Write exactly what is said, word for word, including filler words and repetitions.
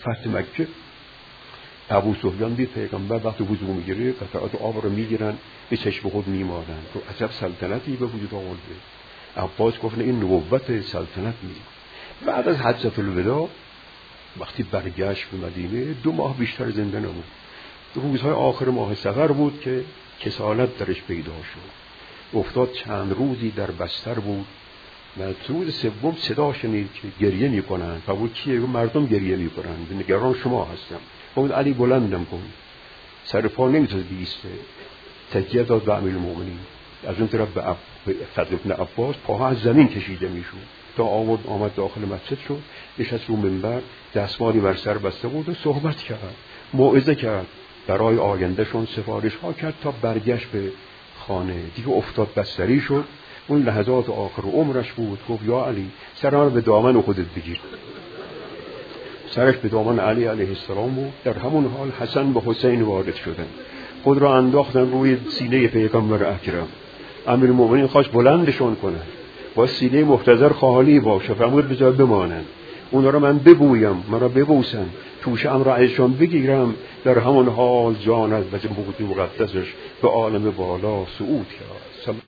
فتح مکه ابو سفیان دید پیغمبر وقتی وضو میگیره قطرات آب رو میگیرن به چشم خود میمالن، تو عجب سلطنتی به وجود آورده. عباس گفت این نبوت سلطنت نیست. بعد از حجة الوداع وقتی برگشت به مدینه دو ماه بیشتر زنده نموند. روزهای آخر ماه صفر بود که کسالت درش پیدا شد، افتاد چند روزی در بستر بود و روز سوم صدا شنید که گریه میکنن. فرمود کیه؟ مردم گریه میکنن، نگران شما هستم. فرمود علی بلندم کن. سر پا نمیتونه بیسته، تکیه داد به امیرالمومنین. از اون طرف به, عب... به فضل بن عباس پاها از زمین کشیده میشد تا آورد آمد داخل مسجد شد، نشست رو منبر، دستمالی بر سر بسته بود و صحبت کرد، موعظه کرد، برای آیندهشون سفارش ها کرد تا برگشت به خانه. دیگه افتاد بستری شد. اون لحظات آخر عمرش بود. گفت یا علی سرم به دامن خودت بگیر. سرش به دامن علی علیه السلام بود. در همون حال حسن و حسین وارد شدن، خود را انداختن روی سینه پیغمبر اکرم. امیرالمومنین خواست بلندشون کنه، با سینه محتضر خالی باشه، فرمود بذار بمانن، اونا را من ببویم، من را ببوسن، توشه ام را ازشان بگیرم. در همون حال جان از وجه مقدسش به عالم بالا صعود کرد.